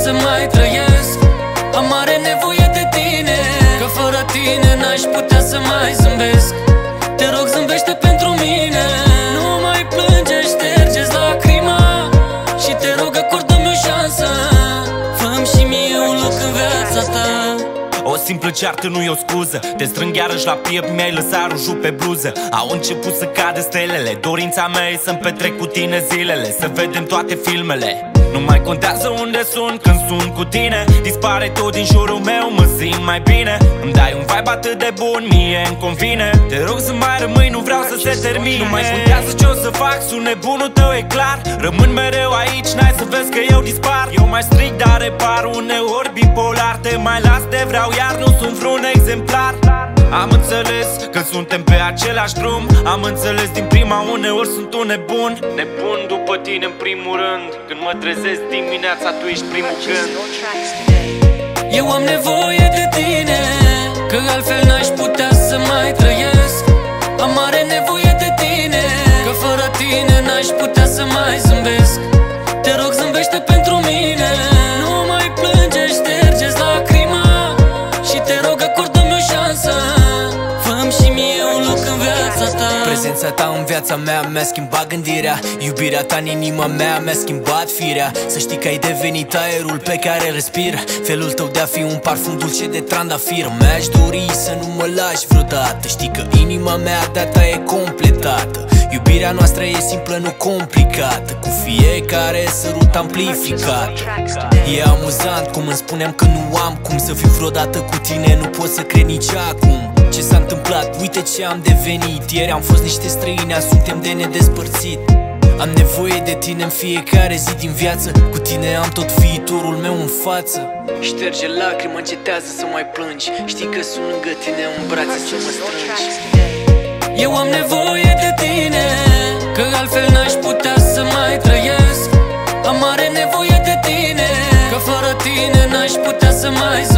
să mai trăiesc. Am mare nevoie de tine, că fără tine n-aș putea să mai zâmbesc. Te rog, zâmbește pentru mine, nu mai plânge, șterge-ți lacrima. Și te rog, acordă-mi o șansă, fă-mi și mie un loc în viața ta. O simplă ceartă nu e o scuză, te strâng iarăși la piept, mi-ai lăsat rujul pe bluză. Au început să cadă stelele, dorința mea e să-mi petrec cu tine zilele, să vedem toate filmele. Nu mai contează unde sunt când sunt cu tine, dispare tot din jurul meu, mă simt mai bine. Îmi dai un vibe atât de bun, mie îmi convine. Te rog să mai rămâi, nu vreau să se termine. Nu mai contează ce o să fac, sunt nebunul tău, e clar. Rămân mereu aici, n-ai să vezi că eu dispar. Eu mai strict, dar repar, uneori bipolar. Te mai las, te vreau iar, nu sunt vreun exemplar. Am înțeles că suntem pe același drum, am înțeles din prima, uneori sunt un nebun. Nebun după tine în primul rând, când mă trezesc dimineața tu ești primul gând. Eu am nevoie de tine, că altfel n-aș putea să mai trăiesc. Am mare nevoie de tine, că fără tine n-aș putea să mai zâmbesc. Te rog, zâmbește pentru mine, nu mai plânge, șterge-ți lacrima. Și te rog, acordă-mi o șansă, fă-mi și mie un loc în viața ta. Prezența ta în viața mea mi-a schimbat gândirea, iubirea ta în inima mea mi-a schimbat firea. Să știi că ai devenit aerul pe care respir, felul tău de a fi un parfum dulce de trandafir. Mi-aș dori să nu mă lași vreodată, știi că inima mea de-a ta e completată. Iubirea noastră e simplă, nu complicată, cu fiecare sărut amplificat. E amuzant cum îmi spuneam că nu am cum să fiu vreodată cu tine, nu pot să cred nici acum ce s-a întâmplat, uite ce am devenit. Ieri am fost niște străini, azi suntem de nedespărțit. Am nevoie de tine în fiecare zi din viață, cu tine am tot viitorul meu în față. Șterge lacrima, încetează să mai plângi, știi că sunt lângă tine în brațe să mă strângi. Eu am nevoie de tine, că altfel n-aș putea să mai trăiesc. Am mare nevoie de tine, că fără tine n-aș putea să mai